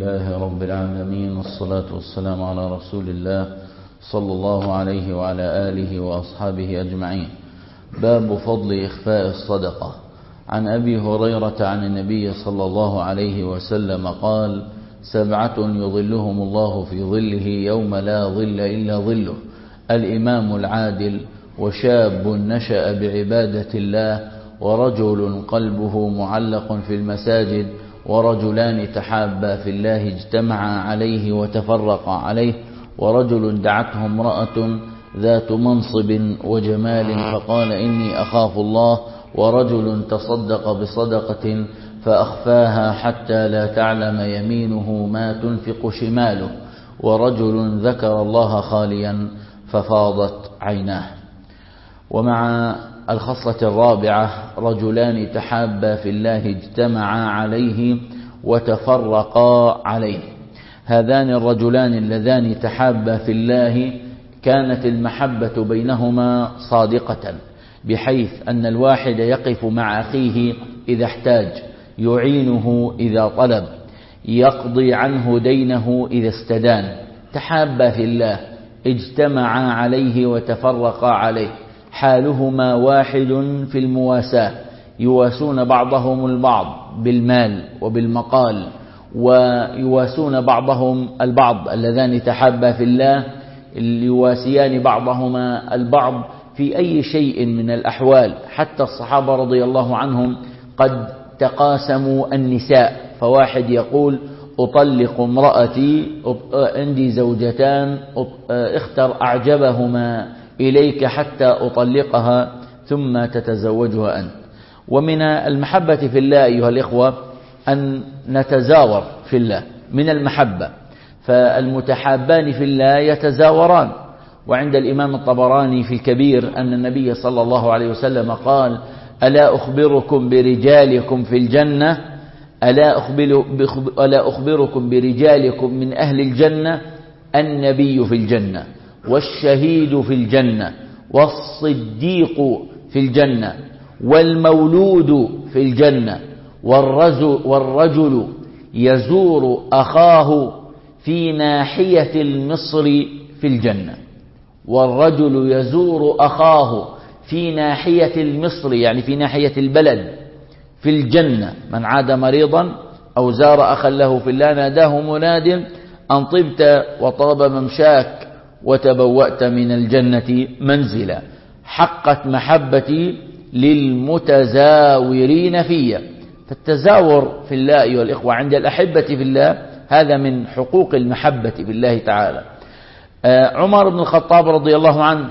لله رب العالمين، والصلاة والسلام على رسول الله صلى الله عليه وعلى آله وأصحابه أجمعين. باب فضل إخفاء الصدقة. عن أبي هريرة عن النبي صلى الله عليه وسلم قال: 7 يظلهم الله في ظله يوم لا ظل إلا ظله: الإمام العادل، وشاب نشأ بعبادة الله، ورجل قلبه معلق في المساجد، ورجلان تحابا في الله اجتمعا عليه وتفرقا عليه، ورجل دعته امرأة ذات منصب وجمال فقال: إني أخاف الله، ورجل تصدق بصدقة فأخفاها حتى لا تعلم يمينه ما تنفق شماله، ورجل ذكر الله خاليا ففاضت عيناه. ومع الخصلة الرابعة: رجلان تحابا في الله اجتمعا عليه وتفرقا عليه. هذان الرجلان اللذان تحابا في الله كانت المحبة بينهما صادقة، بحيث أن الواحد يقف مع أخيه إذا احتاج، يعينه إذا طلب، يقضي عنه دينه إذا استدان. تحابا في الله، اجتمعا عليه وتفرقا عليه، حالهما واحد في المواساة، يواسون بعضهم البعض بالمال وبالمقال، ويواسون بعضهم البعض. اللذان تحابا في الله يواسيان بعضهما البعض في أي شيء من الأحوال. حتى الصحابة رضي الله عنهم قد تقاسموا النساء، فواحد يقول: أطلق امرأتي، عندي زوجتان، اختر أعجبهما إليك حتى أطلقها ثم تتزوجها أنت. ومن المحبة في الله أيها الإخوة أن نتزاور في الله من المحبة، فالمتحابان في الله يتزاوران. وعند الإمام الطبراني في الكبير أن النبي صلى الله عليه وسلم قال: ألا أخبركم برجالكم في الجنة؟ ألا أخبركم برجالكم من أهل الجنة؟ النبي في الجنة، والشهيد في الجنة، والصديق في الجنة، والمولود في الجنة، والرجل يزور أخاه في ناحية المصر في الجنة. والرجل يزور أخاه في ناحية المصر، يعني في ناحية البلد، في الجنة. من عاد مريضا أو زار أخا له في الله ناداه مناد: أن طبت وطاب ممشاك وتبوأت من الجنة منزلا. حقت محبتي للمتزاورين فيها. فالتزاور في الله أيها الإخوة عند الأحبة في الله هذا من حقوق المحبة في الله تعالى. عمر بن الخطاب رضي الله عنه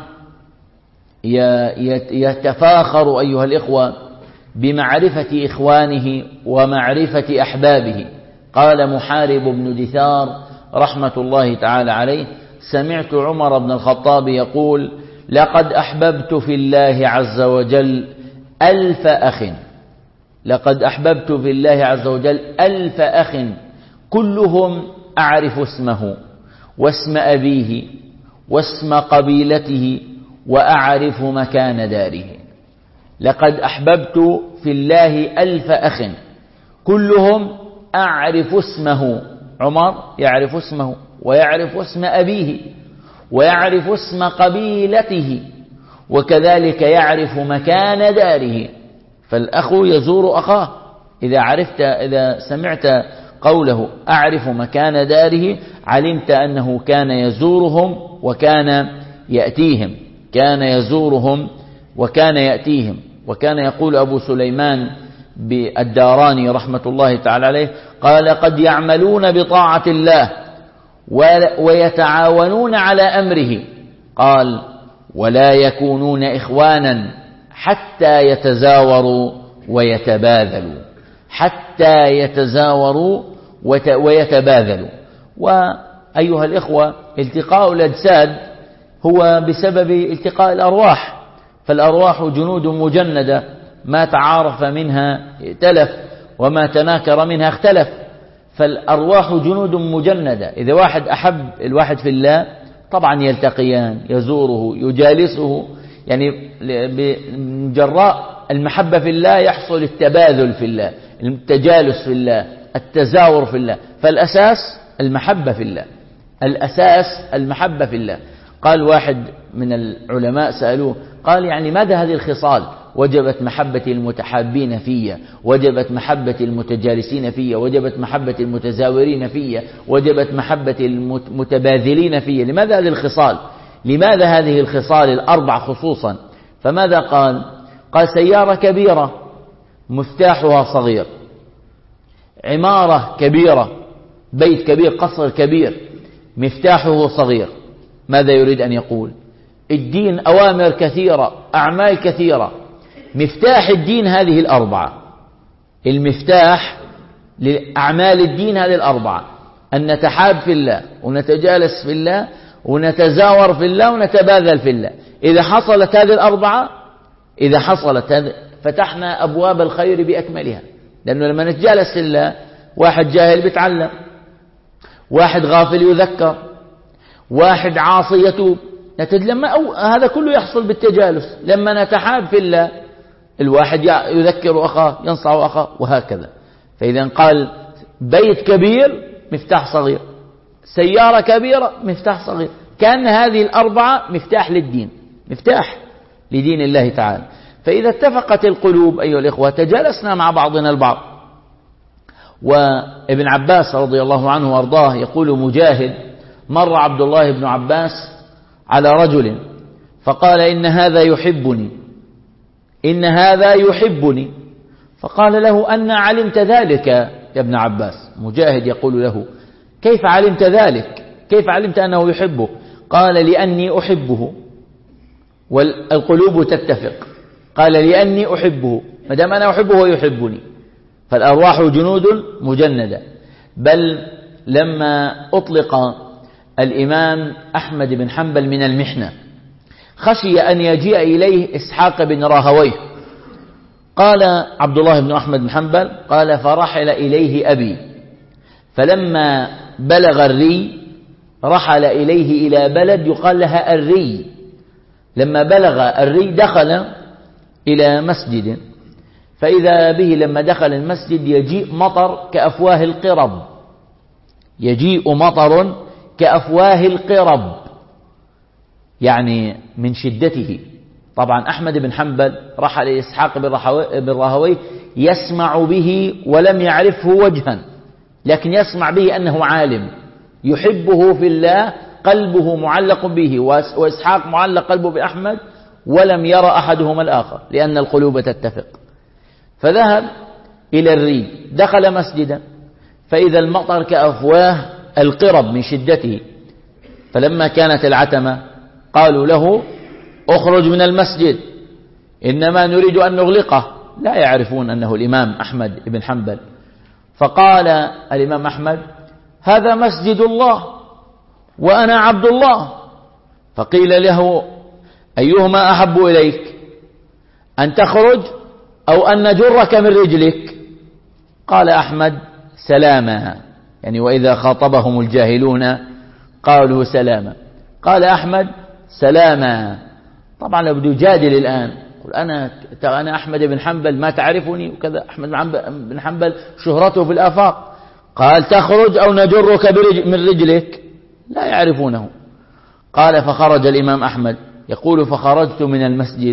يتفاخر أيها الإخوة بمعرفة إخوانه ومعرفة أحبابه. قال محارب بن دثار رحمة الله تعالى عليه: سمعت عمر بن الخطاب يقول: لقد أحببت في الله عز وجل 1000 أخ. لقد أحببت في الله عز وجل 1000 أخ، كلهم أعرف اسمه واسم أبيه واسم قبيلته وأعرف مكان داره. لقد أحببت في الله 1000 أخ، كلهم أعرف اسمه. عمر يعرف اسمه ويعرف اسم أبيه ويعرف اسم قبيلته، وكذلك يعرف مكان داره. فالأخ يزور أخاه. إذا سمعت قوله أعرف مكان داره علمت أنه كان يزورهم وكان يأتيهم، كان يزورهم وكان يأتيهم. وكان يقول أبو سليمان بالداراني رحمة الله تعالى عليه قال: قد يعملون بطاعة الله ويتعاونون على أمره، قال: ولا يكونون إخوانا حتى يتزاوروا ويتباذلوا. حتى يتزاوروا ويتباذلوا. وأيها الإخوة التقاء الأجساد هو بسبب التقاء الأرواح، فالأرواح جنود مجندة، ما تعارف منها ائتلف وما تناكر منها اختلف. فالأرواح جنود مجندة. إذا واحد أحب الواحد في الله طبعا يلتقيان، يزوره، يجالسه، يعني بجراء المحبة في الله يحصل التباذل في الله، التجالس في الله، التزاور في الله. فالأساس المحبة في الله، الأساس المحبة في الله. قال واحد من العلماء سألوه، قال يعني ماذا هذه الخصال؟ وجبت محبة المتحابين فيا، وجبت محبة المتجالسين فيا، وجبت محبة المتزاورين فيا، وجبت محبة المتباذلين فيا. لماذا هذه الخصال؟ لماذا هذه الخصال الأربع خصوصا؟ فماذا قال؟ قال سيارة كبيرة مفتاحها صغير، عمارة كبيرة، بيت كبير، قصر كبير، مفتاحه صغير. ماذا يريد أن يقول؟ الدين أوامر كثيرة، أعمال كثيرة، مفتاح الدين هذه الأربعة. المفتاح لأعمال الدين هذه الأربعة: أن نتحاب في الله، ونتجالس في الله، ونتزاور في الله، ونتباذل في الله. إذا حصلت هذه الأربعة، إذا حصلت هذه، فتحنا أبواب الخير بأكملها. لأنه لما نتجالس في الله، واحد جاهل بيتعلم، واحد غافل يذكر، واحد عاصي يتوب. هذا كله يحصل بالتجالس. لما نتحاب في الله، الواحد يذكر أخاه، ينصح أخاه، وهكذا. فإذا قال بيت كبير مفتاح صغير، سيارة كبيرة مفتاح صغير، كأن هذه الأربعة مفتاح للدين، مفتاح لدين الله تعالى. فإذا اتفقت القلوب أيها الإخوة تجالسنا مع بعضنا البعض. وابن عباس رضي الله عنه وارضاه يقول مجاهد: مر عبد الله بن عباس على رجل فقال: إن هذا يحبني، إن هذا يحبني. فقال له: أن علمت ذلك يا ابن عباس؟ مجاهد يقول له: كيف علمت ذلك؟ كيف علمت أنه يحبه؟ قال: لأني أحبه والقلوب تتفق. قال: لأني أحبه، ما دام أنا أحبه ويحبني. فالأرواح جنود مجندة. بل لما أطلق الإمام أحمد بن حنبل من المحنة، خشي أن يجيء إليه إسحاق بن راهويه. قال عبد الله بن أحمد بن حنبل: قال: فرحل إليه أبي، فلما بلغ الري رحل إليه إلى بلد يقال لها الري. لما بلغ الري دخل إلى مسجد، فإذا به لما دخل المسجد يجيء مطر كأفواه القرب، يجيء مطر كأفواه القرب، يعني من شدته. طبعا أحمد بن حنبل رحل إلى إسحاق بن راهويه يسمع به ولم يعرفه وجها، لكن يسمع به أنه عالم يحبه في الله، قلبه معلق به، وإسحاق معلق قلبه بأحمد، ولم يرى أحدهما الآخر لأن القلوب تتفق. فذهب إلى الري، دخل مسجدا، فإذا المطر كأفواه القرب من شدته. فلما كانت العتمة قالوا له: اخرج من المسجد، إنما نريد أن نغلقه. لا يعرفون أنه الإمام أحمد بن حنبل. فقال الإمام أحمد: هذا مسجد الله وأنا عبد الله. فقيل له: أيهما أحب إليك، أن تخرج أو أن نجرك من رجلك؟ قال أحمد: سلاما، يعني وإذا خاطبهم الجاهلون قالوا سلاما. قال أحمد: سلاما. طبعا لو بده يجادل الآن يقول: أنا أحمد بن حنبل ما تعرفني وكذا، أحمد بن حنبل شهرته في الآفاق. قال: تخرج أو نجرك من رجلك؟ لا يعرفونه. قال: فخرج الإمام أحمد يقول: فخرجت من المسجد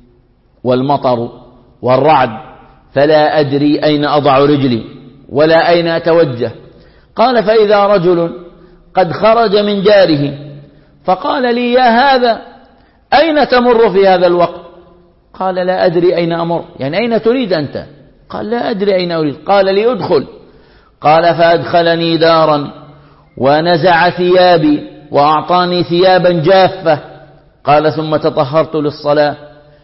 والمطر والرعد فلا أدري أين أضع رجلي ولا أين أتوجه. قال: فإذا رجل قد خرج من داره فقال لي: يا هذا أين تمر في هذا الوقت؟ قال: لا أدري أين أمر، يعني أين تريد أنت؟ قال: لا أدري أين أريد. قال: لي أدخل. قال: فأدخلني دارا ونزع ثيابي وأعطاني ثيابا جافة. قال: ثم تطهرت للصلاة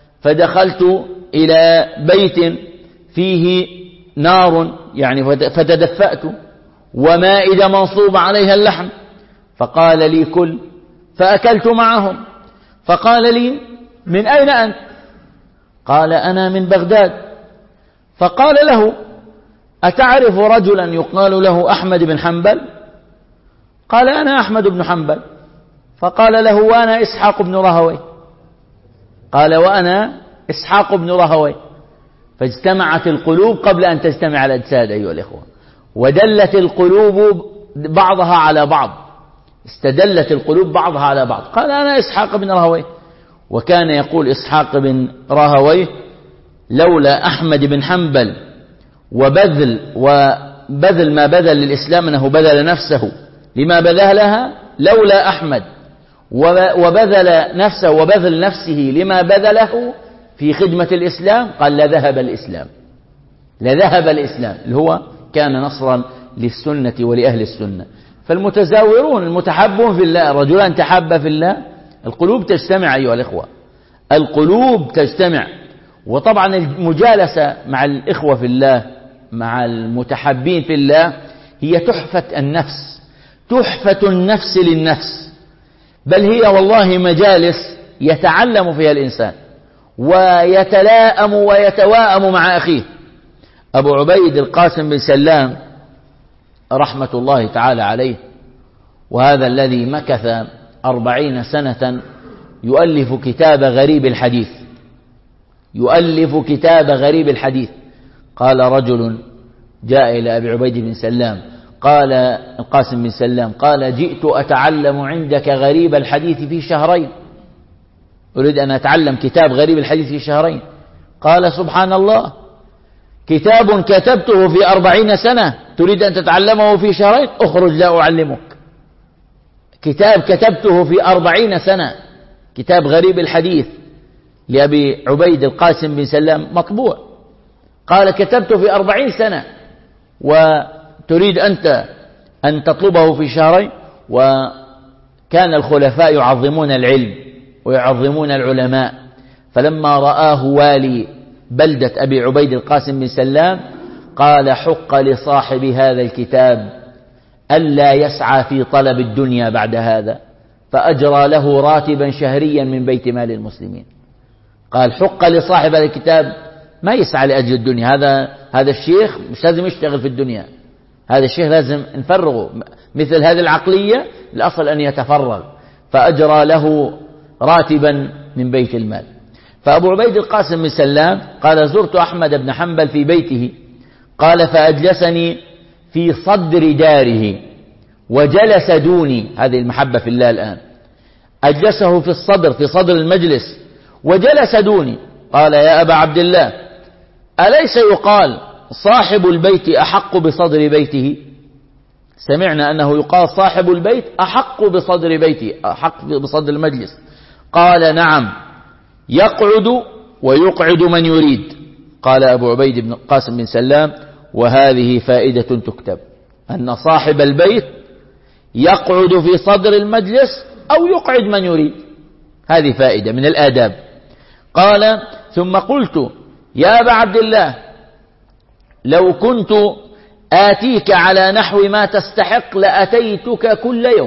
فدخلت إلى بيت فيه نار، يعني فتدفأت، ومائدة منصوب عليها اللحم، فقال لي: كل. فأكلت معهم. فقال لي: من أين أنت؟ قال: أنا من بغداد. فقال له: أتعرف رجلا يقال له أحمد بن حنبل؟ قال: أنا أحمد بن حنبل. فقال له: وأنا إسحاق بن راهويه. قال: وأنا إسحاق بن راهويه. فاجتمعت القلوب قبل أن تجتمع الأجساد أيها الإخوة. ودلت القلوب بعضها على بعض، استدلت القلوب بعضها على بعض. قال أنا إسحاق بن راهويه. وكان يقول إسحاق بن راهويه لولا أحمد بن حنبل وبذل ما بذل للإسلام أنه بذل نفسه لما بذلها، لولا أحمد وبذل نفسه وبذل نفسه لما بذله في خدمة الإسلام، قال لذهب الإسلام اللي هو كان نصرا للسنة ولأهل السنة. فالمتزاورون المتحبون في الله، رجلان تحابا في الله، القلوب تجتمع أيها الإخوة، القلوب تجتمع. وطبعا المجالسة مع الإخوة في الله، مع المتحبين في الله، هي تحفة النفس، تحفة النفس للنفس، بل هي والله مجالس يتعلم فيها الإنسان ويتلاءم ويتواءم مع أخيه. أبو عبيد القاسم بن سلام رحمة الله تعالى عليه، وهذا الذي مكث 40 سنة يؤلف كتاب غريب الحديث، قال رجل جاء إلى أبي عبيد بن سلام، قال القاسم بن سلام، قال جئت أتعلم عندك غريب الحديث في شهرين، أريد أن أتعلم كتاب غريب الحديث في شهرين. قال سبحان الله، كتاب كتبته في 40 سنة تريد أن تتعلمه في شهرين؟ اخرج لا أعلمك. كتاب كتبته في 40 سنة، كتاب غريب الحديث لأبي عبيد القاسم بن سلام مطبوع، قال كتبته في 40 سنة وتريد أنت أن تطلبه في شهرين؟ وكان الخلفاء يعظمون العلم ويعظمون العلماء، فلما رآه والي بلدة أبي عبيد القاسم بن سلام قال حق لصاحب هذا الكتاب ألا يسعى في طلب الدنيا بعد هذا، فأجرى له راتبا شهريا من بيت مال المسلمين. قال حق لصاحب هذا الكتاب ما يسعى لأجل الدنيا، هذا الشيخ مش لازم يشتغل في الدنيا، هذا الشيخ لازم نفرغه، مثل هذه العقلية الأصل أن يتفرغ، فأجرى له راتبا من بيت المال. فأبو عبيد القاسم بن سلام قال زرت أحمد بن حنبل في بيته، قال فأجلسني في صدر داره وجلس دوني، هذه المحبة في الله الآن، أجلسه في صدر المجلس وجلس دوني. قال يا أبا عبد الله أليس يقال صاحب البيت أحق بصدر بيته؟ سمعنا أنه يقال صاحب البيت أحق بصدر بيته، أحق بصدر المجلس. قال نعم، يقعد ويقعد من يريد. قال أبو عبيد بن قاسم بن سلام وهذه فائدة تكتب، أن صاحب البيت يقعد في صدر المجلس أو يقعد من يريد، هذه فائدة من الآداب. قال ثم قلت يا أبا عبد الله لو كنت آتيك على نحو ما تستحق لأتيتك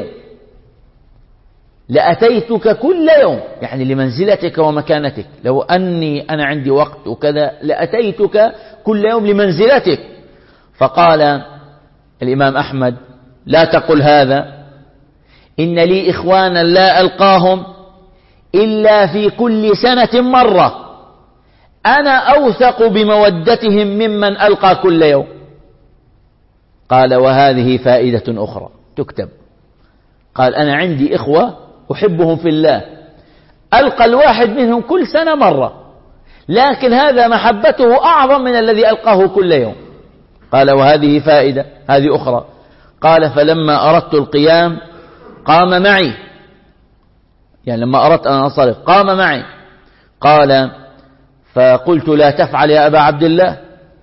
كل يوم، يعني لمنزلتك ومكانتك، لو أني أنا عندي وقت وكذا لأتيتك كل يوم لمنزلتك. فقال الإمام أحمد لا تقل هذا، إن لي إخوانا لا ألقاهم إلا في كل سنة مرة، أنا أوثق بمودتهم ممن ألقى كل يوم. قال وهذه فائدة أخرى تكتب. قال أنا عندي إخوة أحبهم في الله، ألقى الواحد منهم كل سنة مرة، لكن هذا محبته أعظم من الذي ألقاه كل يوم. قال وهذه فائدة، هذه أخرى. قال فلما أردت القيام قام معي، يعني لما أردت أن أنصرف قام معي. قال فقلت لا تفعل يا أبا عبد الله.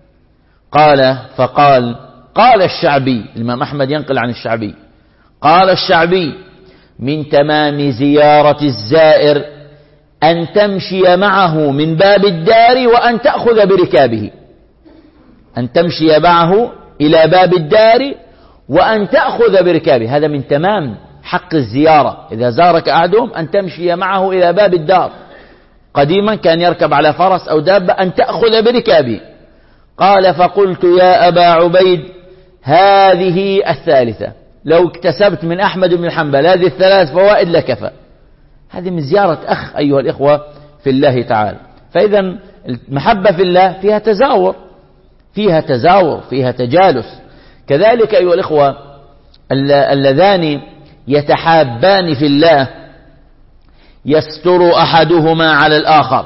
قال الشعبي، الإمام أحمد ينقل عن الشعبي، قال الشعبي من تمام زيارة الزائر أن تمشي معه من باب الدار وأن تأخذ بركابه، أن تمشي معه إلى باب الدار وأن تأخذ بركابه، هذا من تمام حق الزيارة. إذا زارك أحدهم أن تمشي معه إلى باب الدار، قديما كان يركب على فرس أو دابة، أن تأخذ بركابه. قال فقلت يا أبا عبيد هذه الثالثة، لو اكتسبت من أحمد بن حنبل هذه الثلاث فوائد لكفى. هذه من زيارة أخ أيها الإخوة في الله تعالى. فإذا المحبة في الله فيها تزاور، فيها تجالس. كذلك أيها الإخوة اللذان يتحابان في الله يستر أحدهما على الآخر،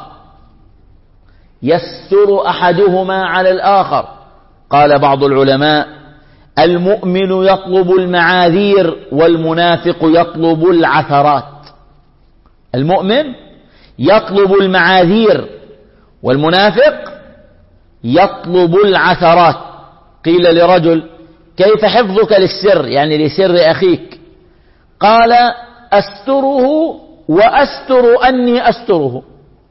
يستر أحدهما على الآخر. قال بعض العلماء: المؤمن يطلب المعاذير والمنافق يطلب العثرات. المؤمن يطلب المعاذير والمنافق يطلب العثرات. قيل لرجل: كيف حفظك للسر، يعني لسر أخيك؟ قال: أستره وأستر أني أستره.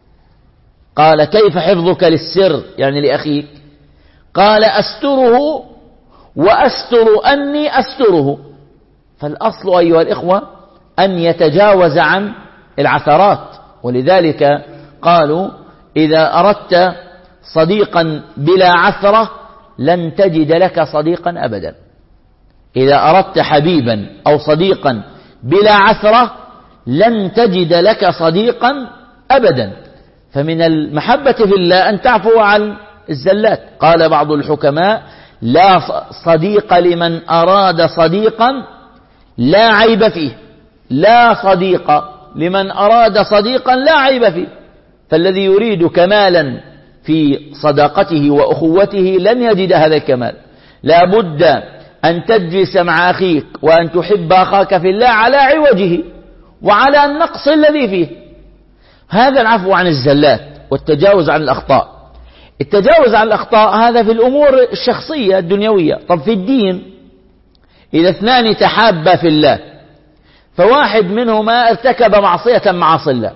قال: كيف حفظك للسر يعني لأخيك؟ قال: أستره وأستر أني أستره. فالأصل أيها الإخوة أن يتجاوز عن العثرات، ولذلك قالوا: إذا أردت صديقا بلا عثرة لن تجد لك صديقا أبدا. إذا أردت حبيبا أو صديقا بلا عثرة لن تجد لك صديقا أبدا. فمن المحبة في الله أن تعفو عن الزلات. قال بعض الحكماء: لا صديق لمن أراد صديقا لا عيب فيه. لا صديق لمن أراد صديقا لا عيب فيه. فالذي يريد كمالا في صداقته وأخوته لن يجد هذا الكمال. لا بد أن تجلس مع أخيك وأن تحب أخاك في الله على عوجه وعلى النقص الذي فيه. هذا العفو عن الزلات والتجاوز عن الأخطاء. التجاوز عن الأخطاء هذا في الأمور الشخصية الدنيوية. طب في الدين، إذا اثنان تحابا في الله فواحد منهما ارتكب معصية معاصي الله،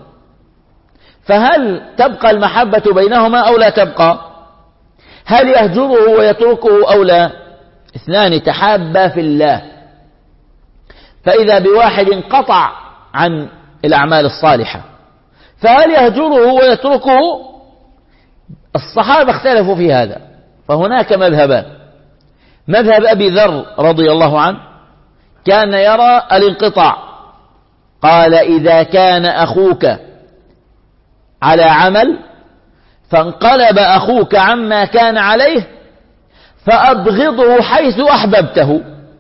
فهل تبقى المحبة بينهما أو لا تبقى؟ هل يهجره ويتركه أو لا؟ اثنان تحابا في الله، فإذا بواحد انقطع عن الأعمال الصالحة فهل يهجره ويتركه؟ الصحابة اختلفوا في هذا، فهناك مذهبان. مذهب أبي ذر رضي الله عنه كان يرى الانقطاع. قال: إذا كان أخوك على عمل فانقلب أخوك عما كان عليه فأبغضه حيث أحببته،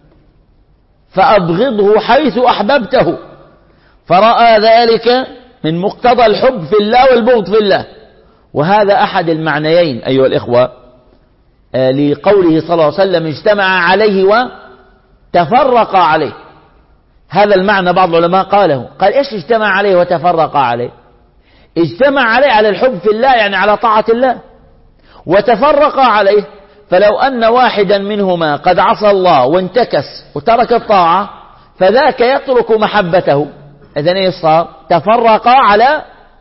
فأبغضه حيث أحببته. فرأى ذلك من مقتضى الحب في الله والبغض في الله. وهذا أحد المعنيين أيها الإخوة لقوله صلى الله عليه وسلم: اجتمع عليه وتفرق عليه. هذا المعنى بعض العلماء قاله. قال: إيش اجتمع عليه وتفرق عليه؟ اجتمع عليه على الحب في الله، يعني على طاعة الله، وتفرق عليه. فلو أن واحدا منهما قد عصى الله وانتكس وترك الطاعة فذاك يترك محبته. إذن إيه صار؟ تفرق على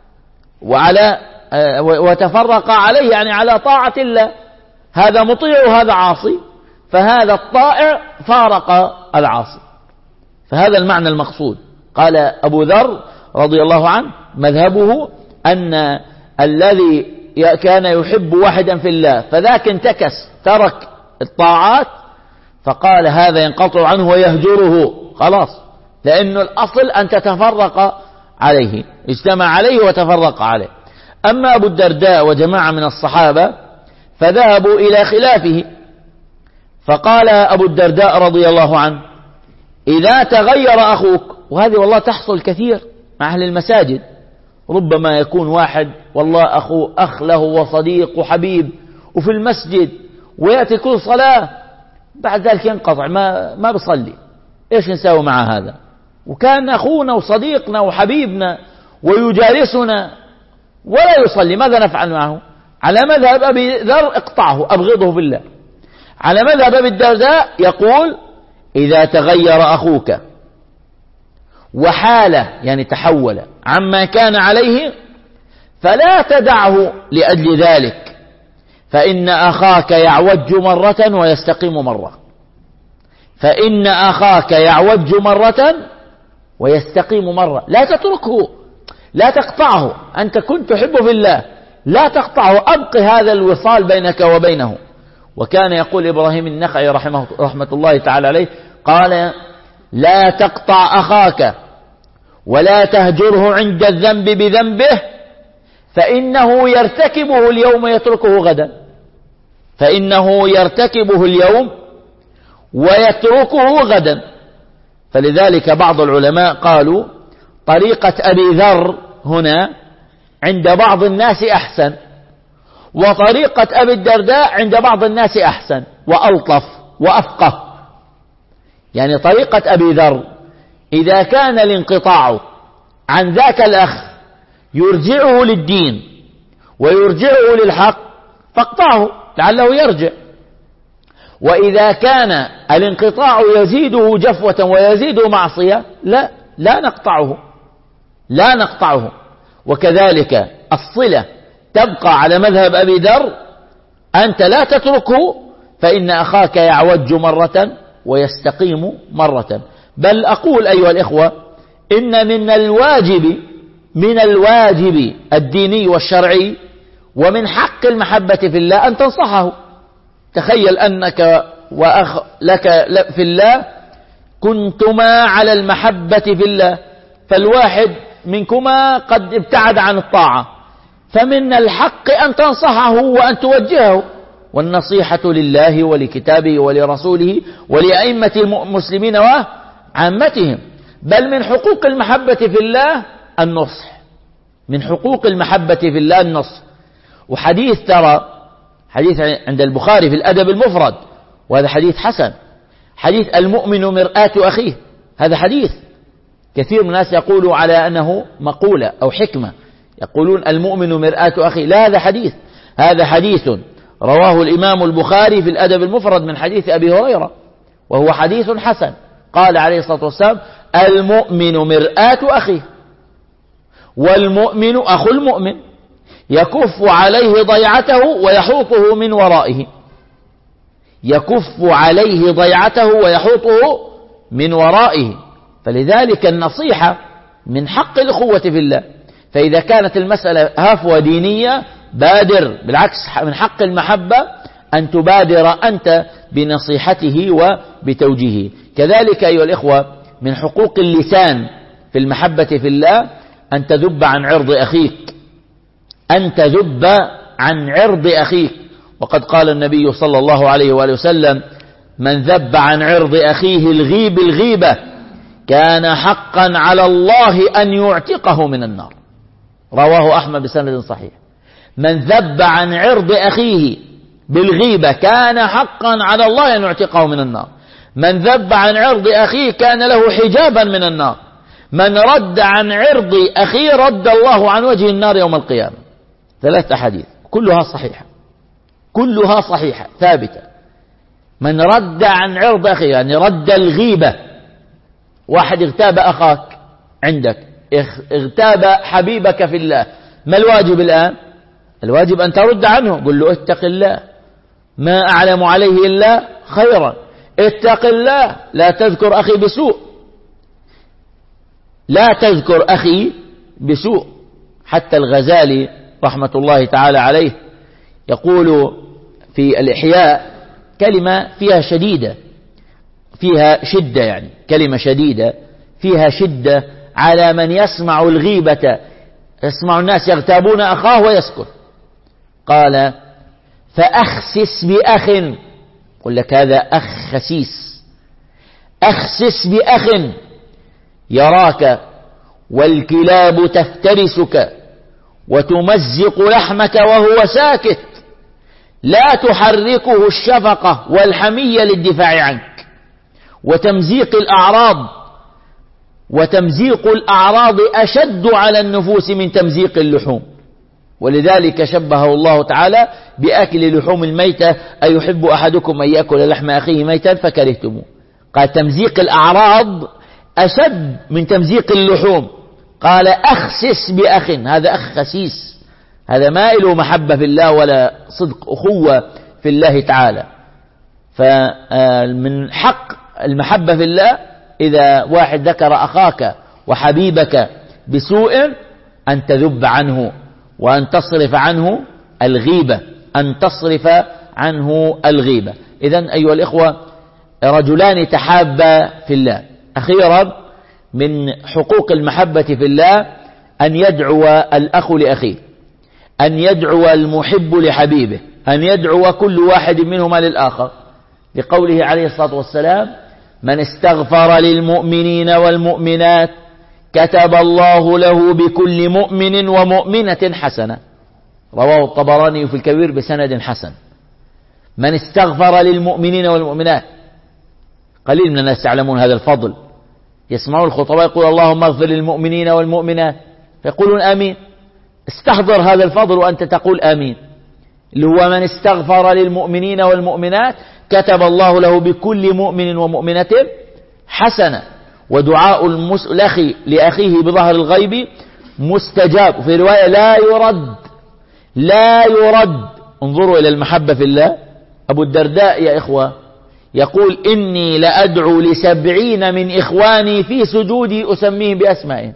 وتفرق عليه يعني على طاعة الله. هذا مطيع وهذا عاصي، فهذا الطائع فارق العاصي. فهذا المعنى المقصود. قال أبو ذر رضي الله عنه مذهبه أن الذي كان يحب واحدا في الله فذاك انتكس ترك الطاعات، فقال هذا ينقطع عنه ويهجره خلاص، لأنه الأصل أن تتفرق عليه. اجتمع عليه وتفرق عليه. أما أبو الدرداء وجماعة من الصحابة فذهبوا إلى خلافه. فقال أبو الدرداء رضي الله عنه: إذا تغير أخوك، وهذه والله تحصل كثير مع أهل المساجد، ربما يكون واحد والله أخوه أخ له وصديق وحبيب وفي المسجد ويأتي كل صلاة بعد ذلك ينقطع ما بصلي. إيش نساوي مع هذا؟ وكان أخونا وصديقنا وحبيبنا ويجالسنا ولا يصلي، ماذا نفعل معه؟ على مذهب أبي ذر اقطعه أبغضه في الله. على مذهب أبي الدرداء يقول: إذا تغير أخوك وحاله يعني تحول عما كان عليه فلا تدعه لأجل ذلك، فإن أخاك يعوج مرة ويستقيم مرة. فإن أخاك يعوج مرة ويستقيم مرة. لا تتركه، لا تقطعه. أنت كنت تحبه في الله، لا تقطعه، أبق هذا الوصال بينك وبينه. وكان يقول إبراهيم النخعي رحمة الله تعالى عليه، قال: لا تقطع أخاك ولا تهجره عند الذنب بذنبه، فإنه يرتكبه اليوم يتركه غدا. فإنه يرتكبه اليوم ويتركه غدا. فلذلك بعض العلماء قالوا طريقة أبي ذر هنا عند بعض الناس أحسن، وطريقة أبي الدرداء عند بعض الناس أحسن وألطف وأفقه. يعني طريقة أبي ذر إذا كان الانقطاع عن ذاك الأخ يرجعه للدين ويرجعه للحق فاقطعه لعله يرجع، وإذا كان الانقطاع يزيده جفوة ويزيده معصية لا نقطعه. وكذلك الصلة تبقى على مذهب أبي ذر، أنت لا تتركه فإن أخاك يعوج مرة ويستقيم مرة. بل أقول أيها الإخوة إن من الواجب الديني والشرعي ومن حق المحبة في الله أن تنصحه. تخيل أنك وأخ لك في الله كنتما على المحبة في الله، فالواحد منكما قد ابتعد عن الطاعة، فمن الحق أن تنصحه وأن توجهه، والنصيحة لله ولكتابه ولرسوله ولأئمة المسلمين وعامتهم. بل من حقوق المحبة في الله النصح، من حقوق المحبة في الله النصح. وحديث حديث عند البخاري في الأدب المفرد، وهذا حديث حسن، حديث المؤمن مرآة أخيه. هذا حديث كثير من الناس يقولوا على أنه مقولة أو حكمة، يقولون المؤمن مرآة أخيه. لا، هذا حديث رواه الإمام البخاري في الأدب المفرد من حديث أبي هريرة، وهو حديث حسن. قال عليه الصلاة والسلام المؤمن مرآة أخيه، والمؤمن أخو المؤمن، يكف عليه ضيعته ويحوطه من ورائه، يكف عليه ضيعته ويحوطه من ورائه. فلذلك النصيحة من حق الأخوة في الله. فإذا كانت المسألة هفوة دينية بادر، بالعكس من حق المحبة أن تبادر أنت بنصيحته وبتوجيهه. كذلك أيها الإخوة من حقوق اللسان في المحبة في الله أن تذب عن عرض أخيك، أن تذب عن عرض أخيك. وقد قال النبي صلى الله عليه وآله وسلم من ذب عن عرض أخيه الغيبة كان حقا على الله أن يعتقه من النار. رواه أحمد بسند صحيح. من ذب عن عرض أخيه بالغيبة كان حقا على الله أن يعتقه من النار. من ذب عن عرض أخيه كان له حجابا من النار. من رد عن عرض أخيه رد الله عن وجه النار يوم القيامة. 3 أحاديث كلها صحيحة ثابتة. من رد عن عرض أخيه يعني رد الغيبة. واحد اغتاب أخاك عندك، اغتاب حبيبك في الله، ما الواجب الآن؟ الواجب أن ترد عنه، قل له اتق الله ما أعلم عليه إلا خيرا، اتق الله لا تذكر أخي بسوء، لا تذكر أخي بسوء. حتى الغزالي رحمة الله تعالى عليه يقول في الإحياء كلمة فيها شدة، يعني كلمة شديدة فيها شدة على من يسمع الغيبة، يسمع الناس يغتابون أخاه ويسكت. قال فأخسس بأخ، قل لك هذا أخ خسيس، أخسس بأخ يراك والكلاب تفترسك وتمزق لحمك وهو ساكت، لا تحركه الشفقة والحمية للدفاع عنك وتمزيق الأعراض أشد على النفوس من تمزيق اللحوم. ولذلك شبهه الله تعالى بأكل لحوم الميتة، أيحب أحدكم أن يأكل لحم أخيه ميتا فكرهتموه. قال تمزيق الأعراض أشد من تمزيق اللحوم. قال أخسس بأخ، هذا أخ خسيس، هذا ما له محبة في الله ولا صدق أخوة في الله تعالى. فمن حق المحبة في الله إذا واحد ذكر أخاك وحبيبك بسوء أن تذب عنه وأن تصرف عنه الغيبة، إذن أيها الإخوة رجلان تحابا في الله. أخيرا من حقوق المحبة في الله أن يدعو الأخ لأخيه، أن يدعو المحب لحبيبه، أن يدعو كل واحد منهما للآخر. لقوله عليه الصلاة والسلام: من استغفر للمؤمنين والمؤمنات كتب الله له بكل مؤمن ومؤمنة حسنة. رواه الطبراني في الكبير بسند حسن. من استغفر للمؤمنين والمؤمنات، قليل من الناس يعلمون هذا الفضل. يسمعون الخطباء يقول: اللهم اغفر للمؤمنين والمؤمنات، فيقولون آمين. استحضر هذا الفضل وأنت تقول آمين، اللي هو من استغفر للمؤمنين والمؤمنات كتب الله له بكل مؤمن ومؤمنة حسنة. ودعاء الأخ لأخيه بظهر الغيب مستجاب، في رواية لا يرد، لا يرد. انظروا إلى المحبة في الله. أبو الدرداء يا إخوة يقول: إني لأدعو ل70 من إخواني في سجودي أسميهم بأسمائهم،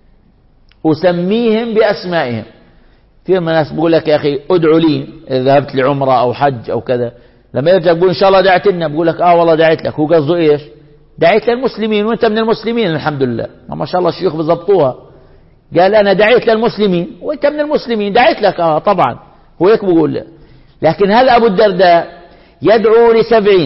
أسميهم بأسمائهم. في ناس بقول لك: يا أخي ادعو لي إذا ذهبت لعمرة أو حج أو كذا، لما يرجع بقول إن شاء الله دعيت لنا، بقول لك والله دعيت لك. هو قصده إيش؟ دعيت للمسلمين وأنت من المسلمين الحمد لله. ما شاء الله الشيوخ بيضبطوها. قال أنا دعيت للمسلمين وأنت من المسلمين، دعيت لك. طبعا هو هيك بقول. لكن هذا أبو الدرداء يدعو ل70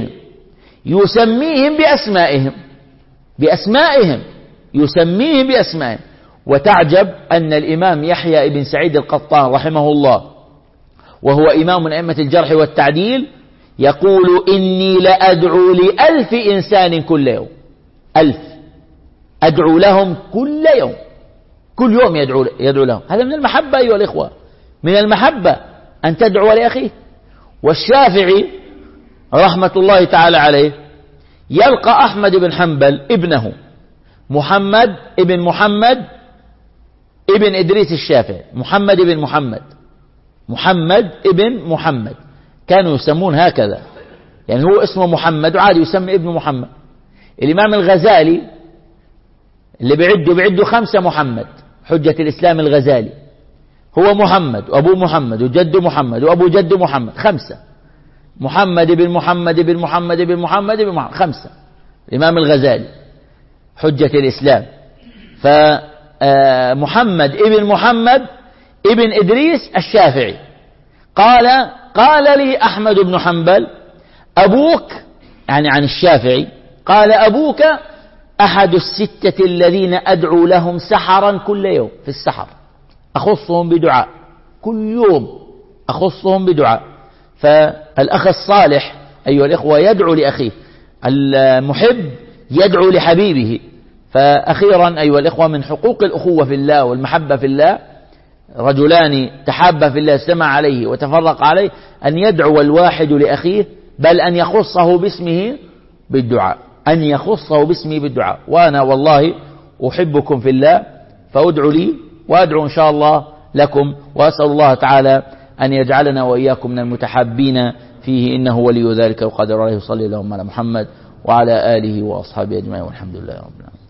يسميهم بأسمائهم، بأسمائهم، يسميهم بأسمائهم. وتعجب أن الإمام يحيى بن سعيد القطان رحمه الله، وهو إمام من أئمة الجرح والتعديل، يقول: إني لأدعو ل1000 إنسان كل يوم. 1000 أدعو لهم كل يوم، كل يوم يدعو لهم. هذا من المحبة أيها الإخوة، من المحبة أن تدعو لأخيه. والشافعي رحمة الله تعالى عليه يلقى أحمد بن حنبل ابنه محمد ابن محمد ابن إدريس الشافعي، محمد ابن محمد، محمد ابن محمد، كانوا يسمون هكذا، يعني هو اسمه محمد وعادي يسمي ابن محمد. الإمام الغزالي اللي بيعدوا 5 محمد، حجة الإسلام الغزالي، هو محمد وأبو محمد وجد محمد وأبو جد محمد، 5. محمد بن محمد بن محمد بن محمد بن محمد، 5. الإمام الغزالي حجة الإسلام. فمحمد ابن محمد ابن إدريس الشافعي قال لي أحمد بن حنبل: أبوك، يعني عن الشافعي، قال: أبوك أحد 6 الذين أدعو لهم سحرا كل يوم، في السحر أخصهم بدعاء، كل يوم أخصهم بدعاء. فالأخ الصالح أيها الإخوة يدعو لأخيه، المحب يدعو لحبيبه. فأخيرا أيها الإخوة، من حقوق الأخوة في الله والمحبة في الله، رجلان تحابا في الله اجتمع عليه وتفرق عليه، أن يدعو الواحد لأخيه، بل أن يخصه باسمه بالدعاء، أن يخصه باسمه بالدعاء. وأنا والله أحبكم في الله، فأدعوا لي وأدعو إن شاء الله لكم، وأسأل الله تعالى أن يجعلنا وإياكم من المتحابين فيه، إنه ولي ذلك وقادر عليه. صلى الله على محمد وعلى آله وأصحابه أجمعين، والحمد لله رب العالمين.